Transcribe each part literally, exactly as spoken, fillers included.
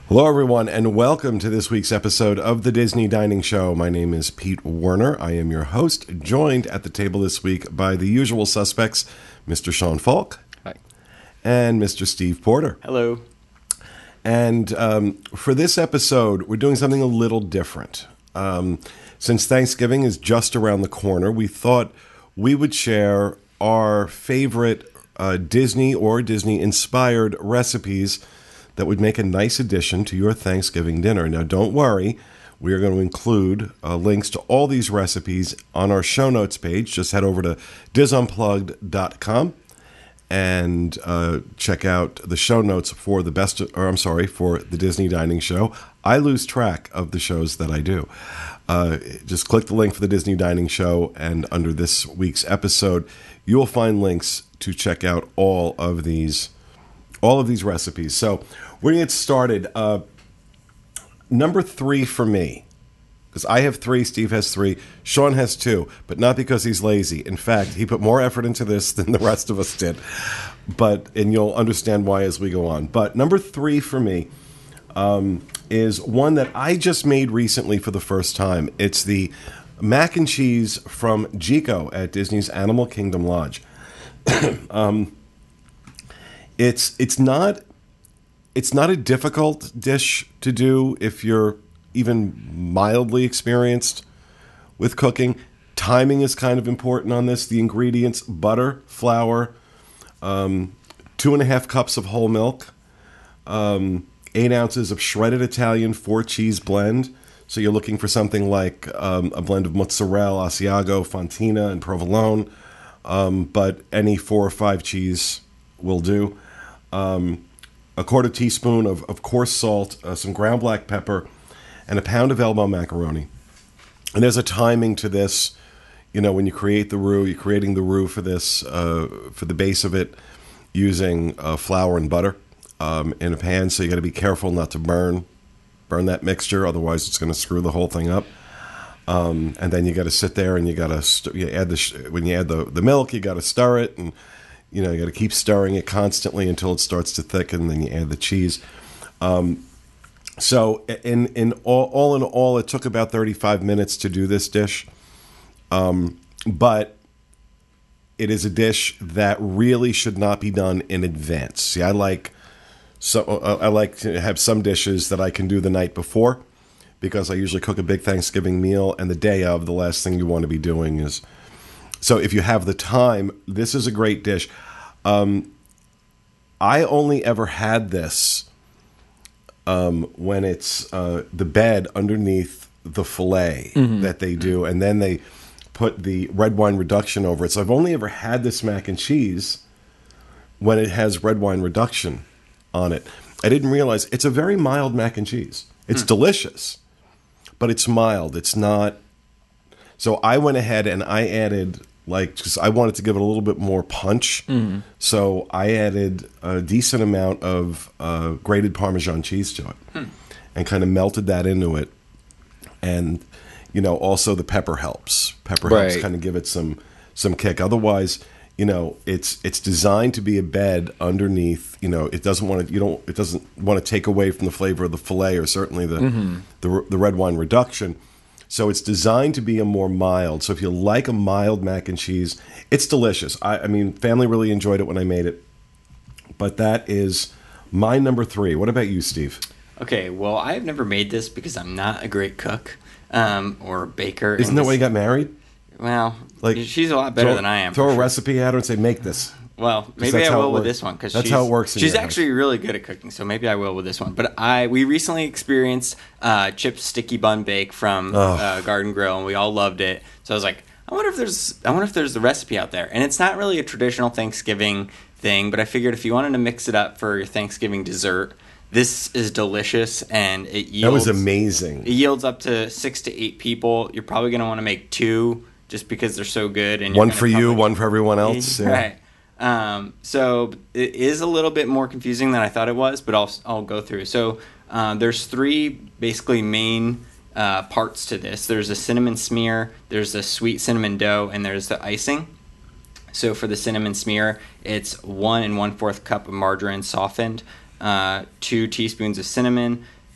Hello, everyone, and welcome to this week's episode of the Disney Dining Show. My name is Pete Werner. I am your host, joined at the table this week by the usual suspects, Mister Sean Falk. Hi. And Mister Steve Porter. Hello. And um, for this episode, we're doing something a little different. Um, since Thanksgiving is just around the corner, we thought we would share our favorite uh, Disney or Disney-inspired recipes that would make a nice addition to your Thanksgiving dinner. Now, don't worry. We are going to include uh, links to all these recipes on our show notes page. Just head over to diz unplugged dot com and uh, check out the show notes for the best, or I'm sorry, for the Disney Dining Show. I lose track of the shows that I do. Uh, just click the link for the Disney Dining Show, and under this week's episode, you will find links to check out all of these, all of these recipes. So we're going to get started. Uh, number three for me, because I have three, Steve has three, Sean has two, but not because he's lazy. In fact, he put more effort into this than the rest of us did. But and you'll understand why as we go on. But number three for me um, is one that I just made recently for the first time. It's the mac and cheese from Jiko at Disney's Animal Kingdom Lodge. um, it's it's not. It's not a difficult dish to do if you're even mildly experienced with cooking. Timing is kind of important on this. The ingredients: butter, flour, um, two and a half cups of whole milk, um, eight ounces of shredded Italian four cheese blend. So you're looking for something like um, a blend of mozzarella, Asiago, Fontina, and provolone. Um, but any four or five cheese will do. Um, a quarter teaspoon of, of coarse salt, uh, some ground black pepper, and a pound of elbow macaroni. And there's a timing to this. You know, when you create the roux, you're creating the roux for this, uh, for the base of it, using uh, flour and butter um, in a pan. So you got to be careful not to burn, burn that mixture. Otherwise, it's going to screw the whole thing up. Um, and then you got to sit there and you got to st- you add the sh- when you add the, the milk, you got to stir it, and you know you got to keep stirring it constantly until it starts to thicken. Then you add the cheese. Um, so in in all, all in all, it took about thirty-five minutes to do this dish. Um, but it is a dish that really should not be done in advance. See, I like so uh, I like to have some dishes that I can do the night before, because I usually cook a big Thanksgiving meal, and the day of, the last thing you want to be doing is. So if you have the time, this is a great dish. Um, I only ever had this um, when it's uh, the bed underneath the filet mm-hmm. that they do, and then they put the red wine reduction over it. So I've only ever had this mac and cheese when it has red wine reduction on it. I didn't realize it's a very mild mac and cheese. It's mm. delicious, but it's mild. It's not. So I went ahead and I added, like, because I wanted to give it a little bit more punch. Mm-hmm. So I added a decent amount of uh, grated Parmesan cheese to it hmm. and kind of melted that into it. And, you know, also the pepper helps. Pepper right. helps kind of give it some some kick. Otherwise, you know, it's it's designed to be a bed underneath. You know, it doesn't want to. You don't. It doesn't want to take away from the flavor of the filet or certainly the mm-hmm. the, the red wine reduction. So it's designed to be a more mild. So if you like a mild mac and cheese, it's delicious. I, I mean, family really enjoyed it when I made it. But that is my number three. What about you, Steve? Okay, well, I've never made this because I'm not a great cook um, or baker. Isn't that why you got married? Well, like she's a lot better throw, than I am. Throw a sure. recipe at her and say, make this. Well, maybe I will with this one because that's how it works. In she's your actually house. really good at cooking, so maybe I will with this one. But I we recently experienced uh, Chip's Sticky Bun Bake from oh. uh, Garden Grill, and we all loved it. So I was like, I wonder if there's I wonder if there's the recipe out there. And it's not really a traditional Thanksgiving thing, but I figured if you wanted to mix it up for your Thanksgiving dessert, this is delicious, and it yields. That was amazing. It yields up to six to eight people. You're probably going to want to make two just because they're so good. And one for you, one for everyone else. Yeah. Right. Um, so it is a little bit more confusing than I thought it was, but I'll I'll go through. So uh, there's three basically main uh, parts to this. There's a cinnamon smear, there's a sweet cinnamon dough, and there's the icing. So for the cinnamon smear, it's one and one fourth cup of margarine softened, uh, two teaspoons of cinnamon,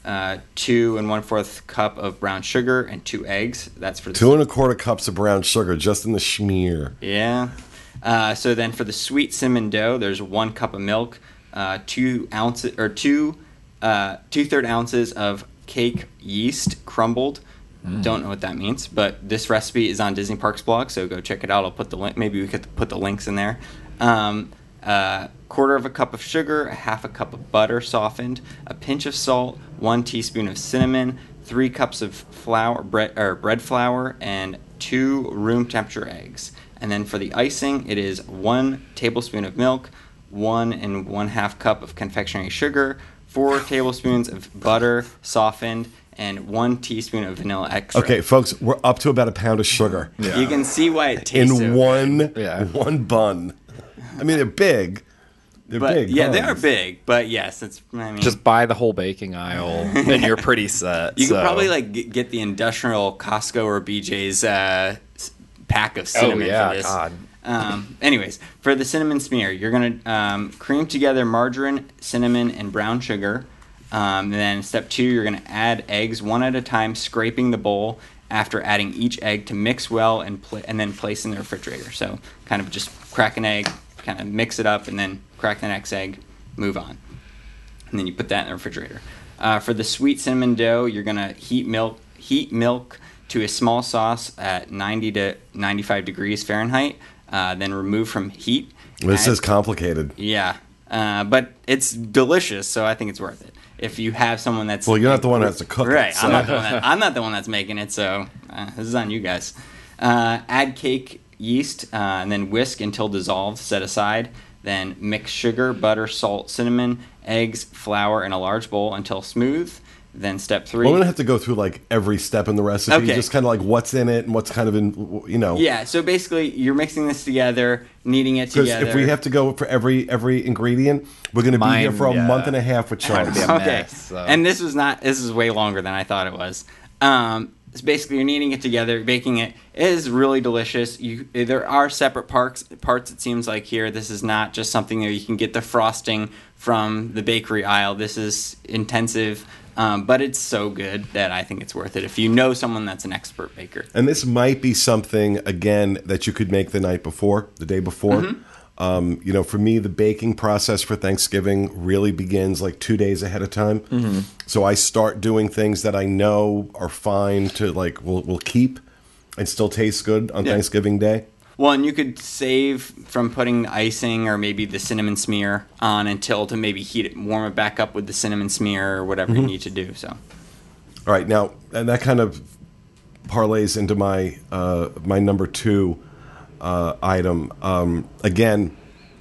uh, two and one fourth cup of brown sugar, and two eggs. That's for the two and a quarter cups of brown sugar just in the schmear. Yeah. Uh, so then for the sweet cinnamon dough, there's one cup of milk, uh, two ounces or two uh, two third ounces of cake yeast crumbled. Mm. Don't know what that means, but this recipe is on Disney Parks blog, so go check it out. I'll put the link. Maybe we could put the links in there. Um, uh, quarter of a cup of sugar, a half a cup of butter softened, a pinch of salt, one teaspoon of cinnamon, three cups of flour, bread or bread flour, and two room temperature eggs. And then for the icing, it is one tablespoon of milk, one and one half cup of confectionery sugar, four tablespoons of butter softened, and one teaspoon of vanilla extract. Okay, folks, we're up to about a pound of sugar. Yeah. You can see why it tastes in so one good. Yeah. one bun. I mean, they're big. They're but, big. Yeah, buns. they are big. But yes, it's. I mean, just buy the whole baking aisle, and you're pretty set. You so. could probably like get the industrial Costco or B J's uh, pack of cinnamon oh, yeah, for this. God. Um, anyways, for the cinnamon smear, you're gonna um, cream together margarine, cinnamon, and brown sugar. Um, and then step two, you're gonna add eggs one at a time, scraping the bowl. After adding each egg to mix well and pl- and then place in the refrigerator. So kind of just crack an egg, kind of mix it up, and then crack the next egg, move on. And then you put that in the refrigerator. Uh, for the sweet cinnamon dough, you're gonna heat milk heat milk to a small sauce at ninety to ninety-five degrees Fahrenheit. Uh, then remove from heat. This Add, is complicated. Yeah, uh, but it's delicious, so I think it's worth it. If you have someone that's well, you're not the one who has to cook right, it. So. I'm not the one. That, I'm not the one that's making it. So uh, this is on you guys. Uh, add cake yeast uh, and then whisk until dissolved. Set aside. Then mix sugar, butter, salt, cinnamon, eggs, flour in a large bowl until smooth. Then step three. Well, I'm gonna have to go through like every step in the recipe, okay. just kind of like what's in it and what's kind of in, you know. Yeah. So basically, you're mixing this together, kneading it together. Because if we have to go for every every ingredient, we're gonna Mine, be here for a yeah. month and a half with Charlie. Be a okay. mess, so. And this was not. This is way longer than I thought it was. Um, it's basically you're kneading it together, baking it. It is really delicious. You there are separate parts. Parts it seems like here. This is not just something that you can get the frosting from the bakery aisle. This is intensive. Um, but it's so good that I think it's worth it if you know someone that's an expert baker. And this might be something, again, that you could make the night before, the day before. Mm-hmm. Um, you know, for me, the baking process for Thanksgiving really begins like two days ahead of time. Mm-hmm. So I start doing things that I know are fine to, like, will will keep and still taste good on yeah. Thanksgiving Day. Well, and you could save from putting the icing or maybe the cinnamon smear on until to maybe heat it, warm it back up with the cinnamon smear or whatever mm-hmm. you need to do. So, all right, now and that kind of parlays into my uh, my number two uh, item. Um, again,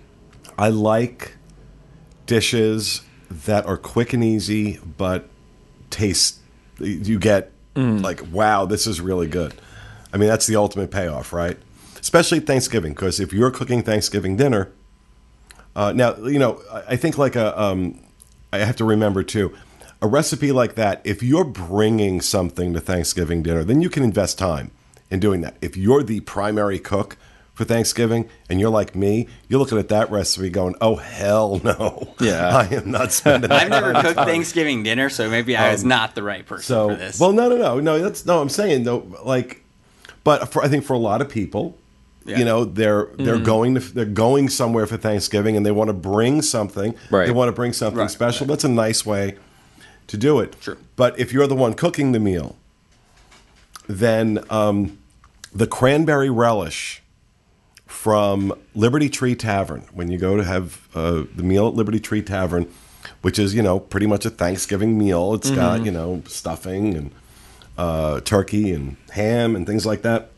I like dishes that are quick and easy, but taste. You get mm. like, wow, this is really good. I mean, that's the ultimate payoff, right? Especially Thanksgiving, because if you're cooking Thanksgiving dinner, uh, now, you know, I think like a, um, I have to remember too, a recipe like that, if you're bringing something to Thanksgiving dinner, then you can invest time in doing that. If you're the primary cook for Thanksgiving and you're like me, you're looking at that recipe going, oh, hell no. Yeah. I am not spending I've that never kind of cooked time. Thanksgiving dinner, so maybe I was um, not the right person so, for this. Well, no, no, no. No, that's, no, I'm saying, though, like, but for, I think for a lot of people, yeah. you know, they're they're mm. going to they're going somewhere for Thanksgiving and they want to bring something. Right. They want to bring something right, special. right. That's a nice way to do it. True. But if you're the one cooking the meal, then um, the cranberry relish from Liberty Tree Tavern, when you go to have uh, the meal at Liberty Tree Tavern, which is, you know, pretty much a Thanksgiving meal. It's mm-hmm. got, you know, stuffing and uh, turkey and ham and things like that.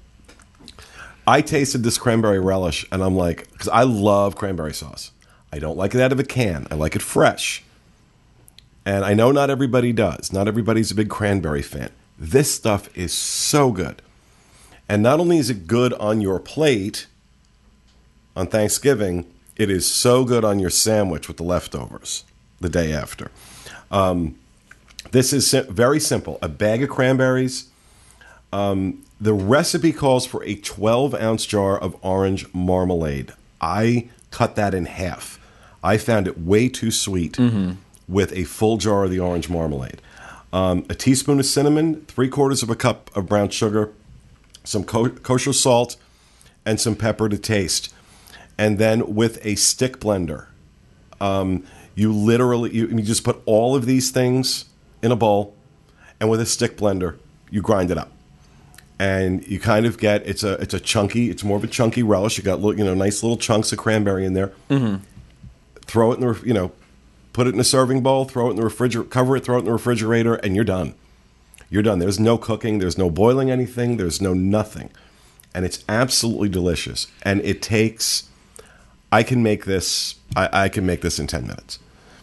I tasted this cranberry relish, and I'm like, because I love cranberry sauce. I don't like it out of a can. I like it fresh. And I know not everybody does. Not everybody's a big cranberry fan. This stuff is so good. And not only is it good on your plate on Thanksgiving, it is so good on your sandwich with the leftovers the day after. Um, this is sim- very simple. A bag of cranberries. Um, the recipe calls for a twelve-ounce jar of orange marmalade. I cut that in half. I found it way too sweet mm-hmm. with a full jar of the orange marmalade. um, a teaspoon of cinnamon, three quarters of a cup of brown sugar, some co- kosher salt, and some pepper to taste. And then with a stick blender, um, you literally you, you just put all of these things in a bowl, and with a stick blender, you grind it up. And you kind of get it's a it's a chunky, it's more of a chunky relish. You got little, you know nice little chunks of cranberry in there. Mm-hmm. Throw it in the you know, put it in a serving bowl. Throw it in the refrigerator. Cover it. Throw it in the refrigerator, and you're done. You're done. There's no cooking. There's no boiling anything. There's no nothing, and it's absolutely delicious. And it takes. I can make this. I, I can make this in ten minutes,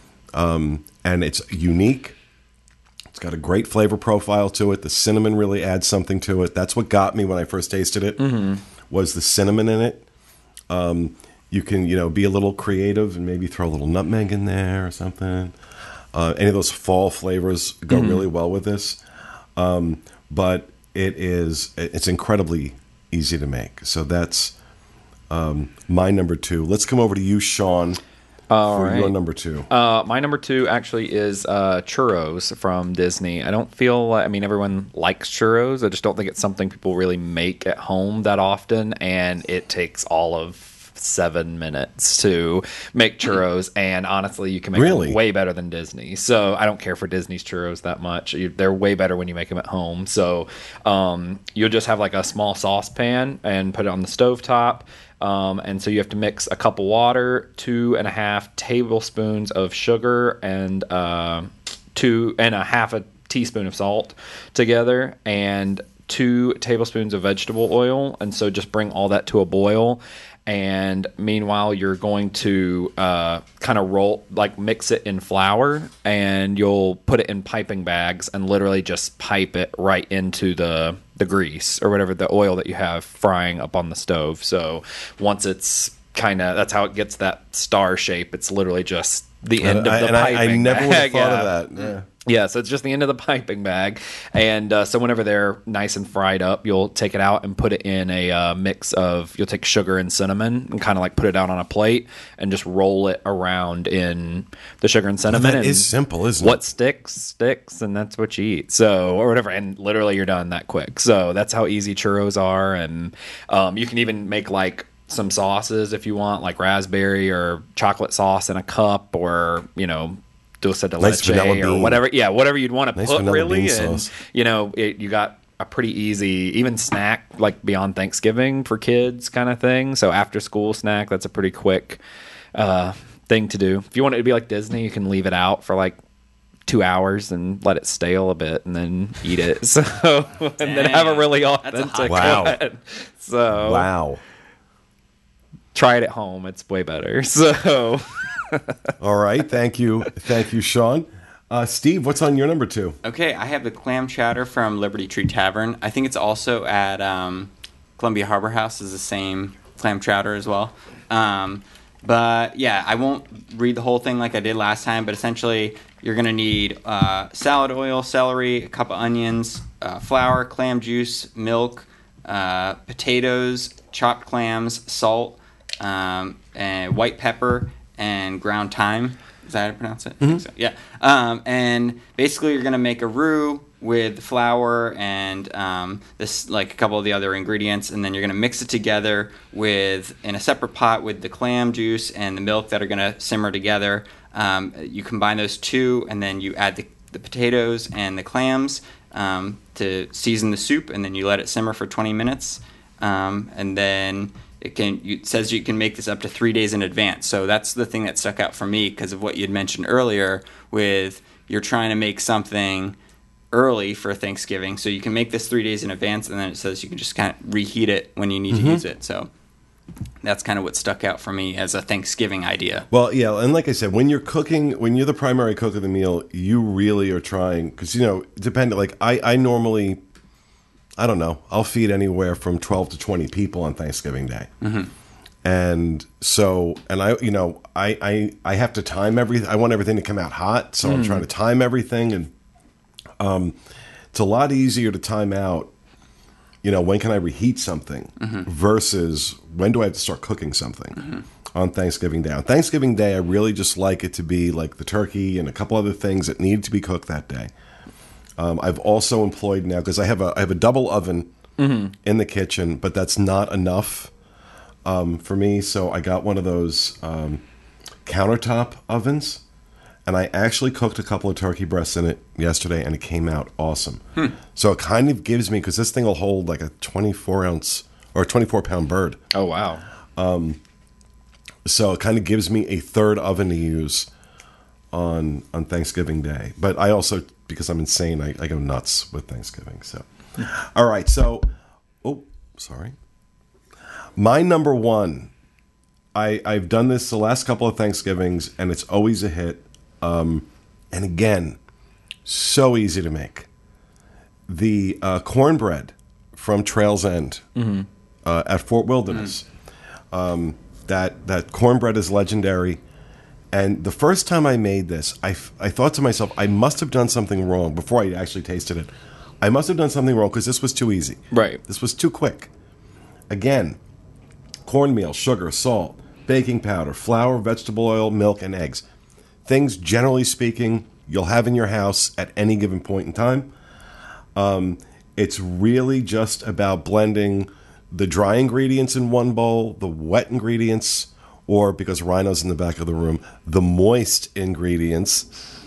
um, and it's unique. It's got a great flavor profile to it. The cinnamon really adds something to it. That's what got me when I first tasted it. Mm-hmm. Was the cinnamon in it? Um, you can, you know, be a little creative and maybe throw a little nutmeg in there or something. Uh, any of those fall flavors go mm-hmm. really well with this. Um, but it is, it's incredibly easy to make. So that's um, my number two. Let's come over to you, Sean. All for right. your number two. Uh, my number two actually is uh, churros from Disney. I don't feel like, I mean, everyone likes churros. I just don't think it's something people really make at home that often, and it takes all of seven minutes to make churros, and honestly, you can make really? them way better than Disney. So I don't care for Disney's churros that much. You, they're way better when you make them at home. So um, you'll just have like a small saucepan and put it on the stovetop. Um, and so you have to mix a cup of water, two and a half tablespoons of sugar, and uh, two and a half a teaspoon of salt together, and two tablespoons of vegetable oil. And so just bring all that to a boil. And meanwhile, you're going to uh, kind of roll, like mix it in flour, and you'll put it in piping bags and literally just pipe it right into the the grease or whatever, the oil that you have frying up on the stove. So once it's kind of, that's how it gets that star shape. It's literally just the end uh, of the and piping I, I never would have bag. thought Yeah. of that. Yeah. Yeah, so it's just the end of the piping bag. And uh, so whenever they're nice and fried up, you'll take it out and put it in a uh, mix of, you'll take sugar and cinnamon and kind of like put it out on a plate and just roll it around in the sugar and cinnamon. Well, that and is simple, isn't what it? sticks, sticks, and that's what you eat. So, or whatever. And literally you're done that quick. So that's how easy churros are. And um, you can even make like some sauces if you want, like raspberry or chocolate sauce in a cup, or, you know, dulce de Nice leche vanilla or bean. whatever. Yeah, whatever you'd want to Nice put, vanilla really. bean And, sauce. you know, it, you got a pretty easy, even snack, like beyond Thanksgiving for kids kind of thing. So after school snack, that's a pretty quick uh, thing to do. If you want it to be like Disney, you can leave it out for like two hours and let it stale a bit and then eat it. So, and then have a really authentic Wow. one. So Wow. try it at home. It's way better. So... All right. Thank you. Thank you, Sean. Uh, Steve, what's on your number two? Okay, I have the clam chowder from Liberty Tree Tavern. I think it's also at um, Columbia Harbor House is the same clam chowder as well. Um, but yeah, I won't read the whole thing like I did last time, but essentially you're going to need uh, salad oil, celery, a cup of onions, uh, flour, clam juice, milk, uh, potatoes, chopped clams, salt, um, and white pepper, and ground thyme. Is that how to pronounce it? Mm-hmm. I think so. Yeah. Um, and basically, you're gonna make a roux with flour and um, this, like a couple of the other ingredients, and then you're gonna mix it together with in a separate pot with the clam juice and the milk that are gonna simmer together. Um, you combine those two, and then you add the, the potatoes and the clams um, to season the soup, and then you let it simmer for twenty minutes, um, and then. It can. It says you can make this up to three days in advance. So that's the thing that stuck out for me because of what you had mentioned earlier with you're trying to make something early for Thanksgiving. So you can make this three days in advance, and then it says you can just kind of reheat it when you need Mm-hmm. to use it. So that's kind of what stuck out for me as a Thanksgiving idea. Well, yeah, and like I said, when you're cooking, when you're the primary cook of the meal, you really are trying because you know, depending. Like I, I normally. I don't know. I'll feed anywhere from twelve to twenty people on Thanksgiving Day. Mm-hmm. And so, and I, you know, I, I, I have to time everything. I want everything to come out hot. So mm. I'm trying to time everything. And um, it's a lot easier to time out, you know, when can I reheat something mm-hmm. versus when do I have to start cooking something mm-hmm. on Thanksgiving Day. On Thanksgiving Day, I really just like it to be like the turkey and a couple other things that need to be cooked that day. Um, I've also employed now because I have a I have a double oven mm-hmm. in the kitchen, but that's not enough um, for me. So I got one of those um, countertop ovens, and I actually cooked a couple of turkey breasts in it yesterday, and it came out awesome. Hmm. So it kind of gives me, because this thing will hold like a twenty-four ounce or twenty-four pound bird. Oh wow! Um, so it kind of gives me a third oven to use on on Thanksgiving Day. But I also, because I'm insane, I, I go nuts with Thanksgiving. So, all right. So, oh, sorry. My number one. I I've done this the last couple of Thanksgivings, and it's always a hit. Um, and again, so easy to make. The uh, cornbread from Trails End mm-hmm. uh, at Fort Wilderness. Mm. Um, that that cornbread is legendary. And the first time I made this, I, I thought to myself, I must have done something wrong before I actually tasted it. I must have done something wrong because this was too easy. Right. This was too quick. Again, cornmeal, sugar, salt, baking powder, flour, vegetable oil, milk, and eggs. Things, generally speaking, you'll have in your house at any given point in time. Um, it's really just about blending the dry ingredients in one bowl, the wet ingredients, or, because Rhino's in the back of the room, the moist ingredients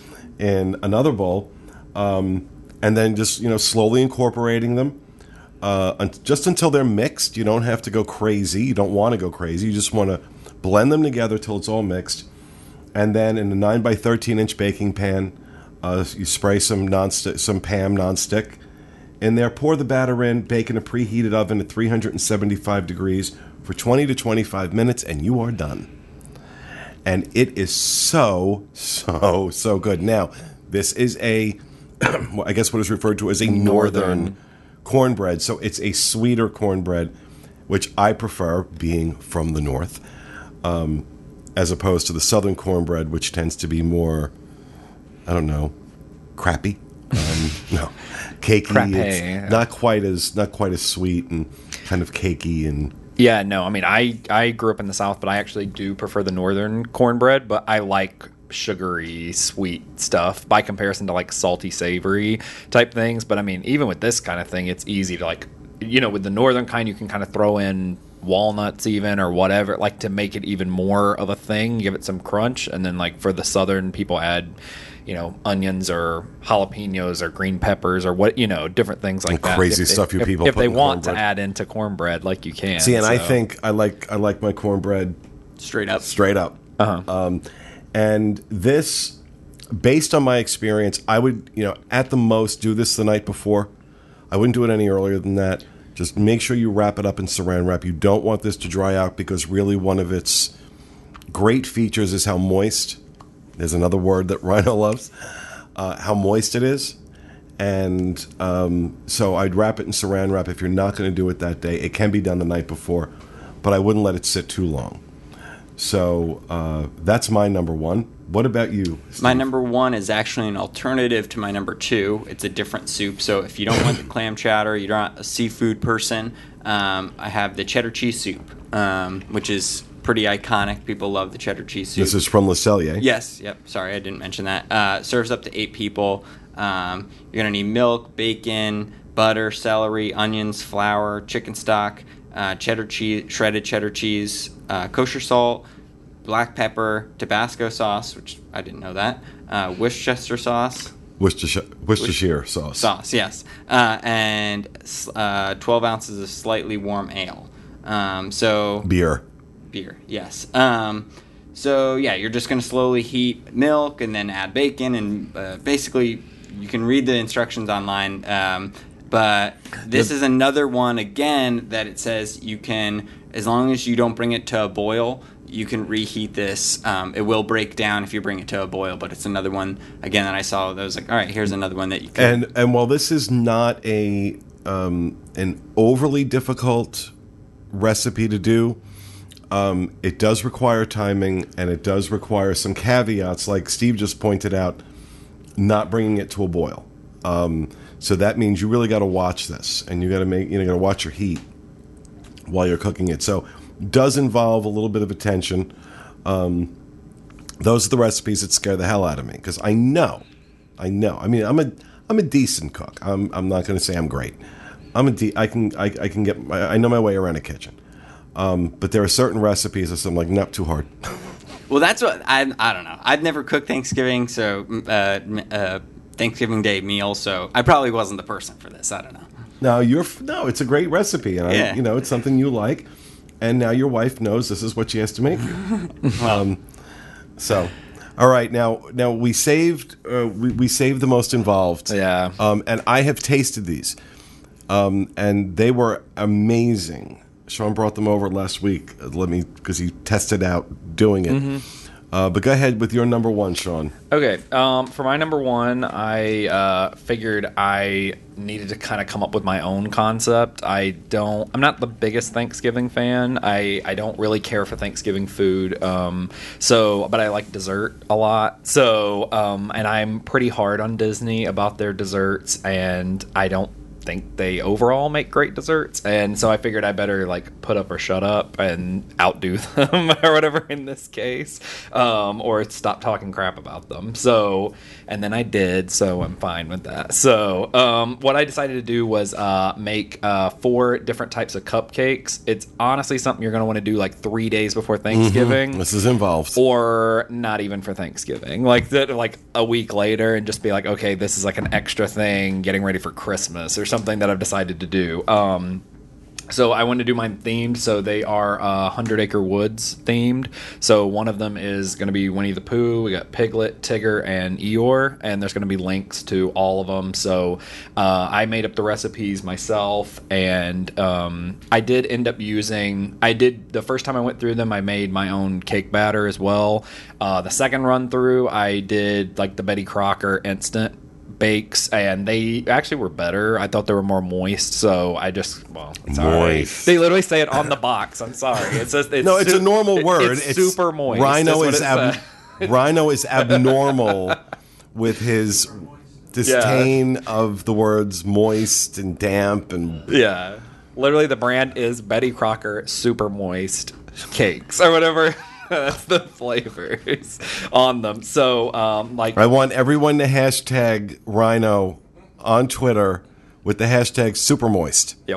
in another bowl, um, and then just, you know, slowly incorporating them uh, un- just until they're mixed. You don't have to go crazy. You don't want to go crazy. You just want to blend them together till it's all mixed. And then in a nine by thirteen inch baking pan, uh, you spray some non-stick, some Pam nonstick in there. Pour the batter in. Bake in a preheated oven at three hundred seventy-five degrees for twenty to twenty-five minutes, and you are done. And it is so, so, so good. Now, this is a, I guess what is referred to as a northern, northern cornbread. So it's a sweeter cornbread, which I prefer, being from the north, um, as opposed to the southern cornbread, which tends to be more, I don't know, crappy. Um, no, cakey. Crappy, it's yeah. not quite as not quite as sweet and kind of cakey and. Yeah, no, I mean, I, I grew up in the South, but I actually do prefer the northern cornbread, but I like sugary, sweet stuff by comparison to, like, salty, savory type things. But, I mean, even with this kind of thing, it's easy to, like, you know, with the northern kind, you can kind of throw in walnuts even or whatever, like, to make it even more of a thing, give it some crunch. And then, like, for the southern, people add, you know, onions or jalapenos or green peppers or what, you know, different things like and that. Crazy if, stuff if, you people if, if put they in want cornbread. to add into cornbread, like you can. See, and so. I think I like I like my cornbread straight up. Straight up. Uh-huh. Um, and this, based on my experience, I would, you know, at the most do this the night before. I wouldn't do it any earlier than that. Just make sure you wrap it up in saran wrap. You don't want this to dry out because really one of its great features is how moist. There's another word that Rhino loves. Uh, how moist it is. And um, so I'd wrap it in saran wrap if you're not going to do it that day. It can be done the night before, but I wouldn't let it sit too long. So uh, that's my number one. What about you, Steve? My number one is actually an alternative to my number two. It's a different soup. So if you don't want the clam chowder, you're not a seafood person, um, I have the cheddar cheese soup, um, which is pretty iconic. People love the cheddar cheese soup. This is from Le Cellier. Yes. Yep. Sorry, I didn't mention that. Uh, serves up to eight people. Um, you're going to need milk, bacon, butter, celery, onions, flour, chicken stock, uh, cheddar cheese, shredded cheddar cheese, uh, kosher salt, black pepper, Tabasco sauce, which I didn't know that, uh, Worcestershire sauce. Worcestershire, Worcestershire sauce. Sauce, yes. Uh, and uh, twelve ounces of slightly warm ale. Um, so Beer. Beer, yes. Um, so, yeah, you're just going to slowly heat milk and then add bacon. And uh, basically, you can read the instructions online. Um, but this is another one, again, that it says you can, as long as you don't bring it to a boil, you can reheat this. Um, it will break down if you bring it to a boil, but it's another one, again, that I saw that was like, all right, here's another one that you can. And and while this is not a um, an overly difficult recipe to do, um, it does require timing, and it does require some caveats, like Steve just pointed out, not bringing it to a boil. Um, so that means you really got to watch this, and you got to make you know got to watch your heat while you're cooking it. So does involve a little bit of attention. Um, those are the recipes that scare the hell out of me because I know, I know. I mean, I'm a I'm I'm a decent cook. I'm I'm not going to say I'm great. I'm a de- I can I, I can get I know my way around a kitchen. Um, but there are certain recipes that I'm like, nope, too hard. Well, that's what I I don't know. I've never cooked Thanksgiving, so uh, uh, Thanksgiving Day meal. So I probably wasn't the person for this. I don't know. No, you're no. It's a great recipe, and Yeah. I, you know it's something you like. And now your wife knows this is what she has to make you. um, so, all right, now now we saved uh, we we saved the most involved. Yeah. Um, and I have tasted these, um, and they were amazing. Sean brought them over last week. uh, Let me because he tested out doing it. Mm-hmm. Uh, but go ahead with your number one, Sean. Okay, um, for my number one, I uh, figured I needed to kind of come up with my own concept. I don't, I'm not the biggest Thanksgiving fan. I, I don't really care for Thanksgiving food. Um, so, but I like dessert a lot. So, um, and I'm pretty hard on Disney about their desserts, and I don't think they overall make great desserts, and so I figured I better like put up or shut up and outdo them or whatever in this case, um, or stop talking crap about them. So, and then I did, so I'm fine with that. So, um, what I decided to do was uh, make uh, four different types of cupcakes. It's honestly something you're going to want to do like three days before Thanksgiving. Mm-hmm. This is involved, or not even for Thanksgiving, like that, like a week later, and just be like, okay, this is like an extra thing, getting ready for Christmas or something that I've decided to do. Um, so I wanted to do mine themed. So they are uh, Hundred Acre Woods themed. So one of them is going to be Winnie the Pooh. We got Piglet, Tigger, and Eeyore, and there's going to be links to all of them. So uh, I made up the recipes myself, and um, I did end up using. I did the first time I went through them, I made my own cake batter as well. Uh, the second run through, I did like the Betty Crocker instant bakes, and they actually were better. I thought they were more moist, so I just well, it's all right. Moist. They literally say it on the box. I'm sorry. It says it's no, it's su- a normal word. It's, super moist. Rhino That's is what it ab- Rhino is abnormal with his disdain of the words moist and damp and says. Yeah, literally the brand is Betty Crocker Super Moist Cakes or whatever. That's the flavors on them. So, um, like, I want everyone to hashtag Rhino on Twitter with the hashtag super moist. Yep.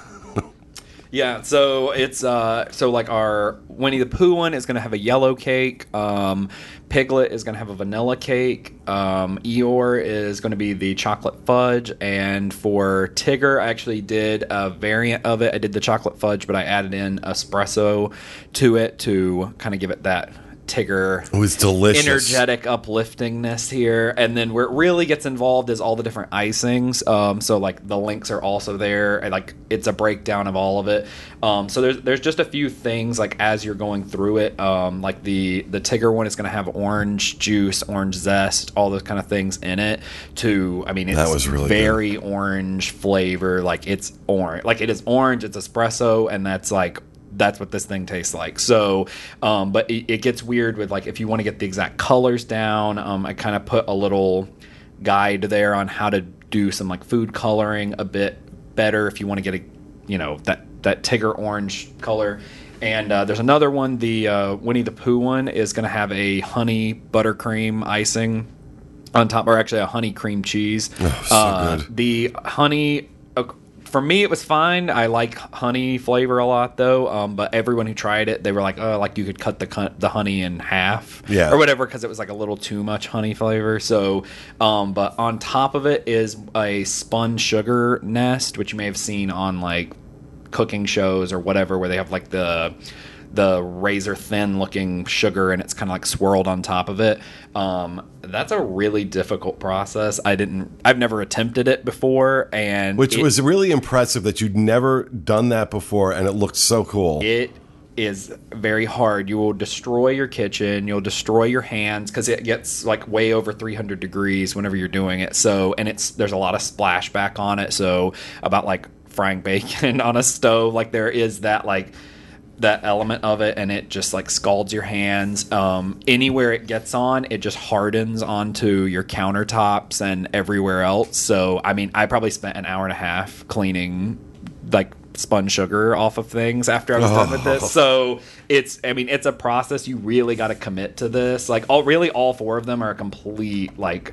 Yeah, so it's uh, so like our Winnie the Pooh one is going to have a yellow cake. Um, Piglet is going to have a vanilla cake. Um, Eeyore is going to be the chocolate fudge. And for Tigger, I actually did a variant of it. I did the chocolate fudge, but I added in espresso to it to kind of give it that Tigger It was delicious. energetic upliftingness here. And then where it really gets involved is all the different icings. Um, so like the links are also there, and like it's a breakdown of all of it. Um, so there's there's just a few things like as you're going through it. Um, like the the Tigger one is going to have orange juice, orange zest, all those kind of things in it. To I mean, it's That was really very good. Orange flavor. Like it's orange, like it is orange. It's espresso, and that's like. That's what this thing tastes like. So, um, but it, it gets weird with like if you want to get the exact colors down. Um, I kind of put a little guide there on how to do some like food coloring a bit better if you want to get a, you know, that that Tigger orange color. And uh, there's another one. The uh, Winnie the Pooh one is going to have a honey buttercream icing on top, or actually a honey cream cheese. Oh, so uh, good. The honey. Uh, For me, it was fine. I like honey flavor a lot, though. Um, but everyone who tried it, they were like, "Oh, like you could cut the cu- the honey in half, Yeah. or whatever," because it was like a little too much honey flavor. So, um, but on top of it is a spun sugar nest, which you may have seen on like cooking shows or whatever, where they have like the the razor thin looking sugar and it's kind of like swirled on top of it. Um, that's a really difficult process. I didn't, I've never attempted it before, and Which it, was really impressive that you'd never done that before, and it looked so cool. It is very hard. You will destroy your kitchen. You'll destroy your hands because it gets like way over three hundred degrees whenever you're doing it. So, and it's there's a lot of splashback on it. So about like frying bacon on a stove, like there is that like that element of it, and it just like scalds your hands. Um, anywhere it gets on, it just hardens onto your countertops and everywhere else. So, I mean, I probably spent an hour and a half cleaning like spun sugar off of things after I was done with this. So it's, I mean, it's a process. You really got to commit to this. Like all, really all four of them are a complete like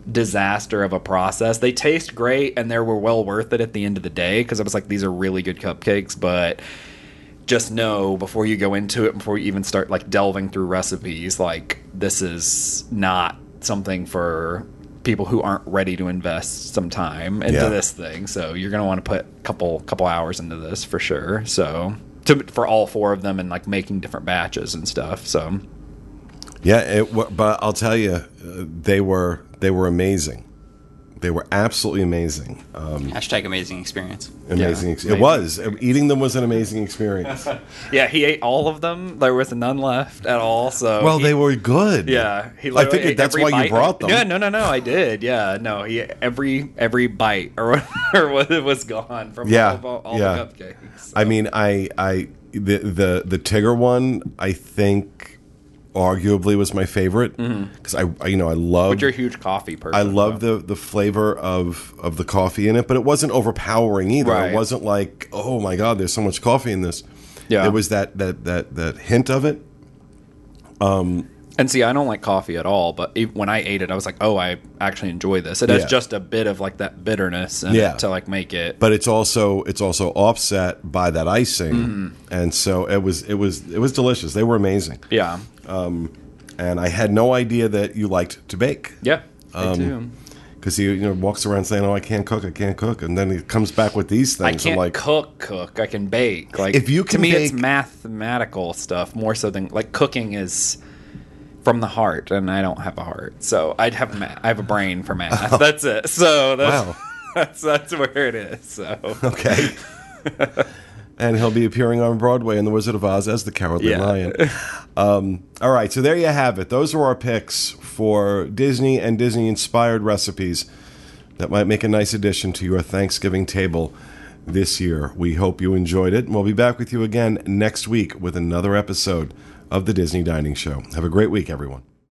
disaster of a process. They taste great, and they were well worth it at the end of the day, because I was like, these are really good cupcakes, but just know before you go into it, before you even start like delving through recipes, like this is not something for people who aren't ready to invest some time into Yeah. this thing. So you're going to want to put a couple couple hours into this for sure. So to, for all four of them, and like making different batches and stuff. So Yeah, it, wa- but I'll tell you, uh, they were they were amazing. They were absolutely amazing. Um, Hashtag amazing experience. amazing. Yeah, ex- amazing it was. Eating them was an amazing experience. yeah, he ate all of them. There was none left at all. So Well, he- they were good. Yeah, he I literally figured ate that's every why you bite. brought them. Yeah, no, no, no, I did. Yeah, no, he every every bite or whatever was was gone from Yeah, all, of, all, all yeah. the cupcakes. I mean, I, I, the, the, the Tigger one, I think, arguably was my favorite because I, I, you know, I love. But you're a huge coffee person. I love the the flavor of of the coffee in it, but it wasn't overpowering either. Right. It wasn't like, oh my god, there's so much coffee in this. Yeah. There was that that that that hint of it. And see, I don't like coffee at all, but e- when I ate it, I was like, oh, I actually enjoy this. It has Yeah. just a bit of like that bitterness in Yeah. it to like make it. But it's also it's also offset by that icing, and so it was it was it was delicious. They were amazing, Yeah. and I had no idea that you liked to bake. Yeah. Um, I do. Because he you know walks around saying, "Oh, I can't cook, I can't cook," and then he comes back with these I things. can't I'm like, cook, cook. I can bake. Like If you to can me, it's bake- mathematical stuff more so than like cooking is from the heart, and I don't have a heart, so I'd have ma- I have a brain for math. That's it. So that's Wow. that's that's where it is. So okay. And he'll be appearing on Broadway in The Wizard of Oz as the Cowardly Yeah. Lion. Um, all right, so there you have it. Those are our picks for Disney and Disney-inspired recipes that might make a nice addition to your Thanksgiving table this year. We hope you enjoyed it, and we'll be back with you again next week with another episode of the Disney Dining Show. Have a great week, everyone.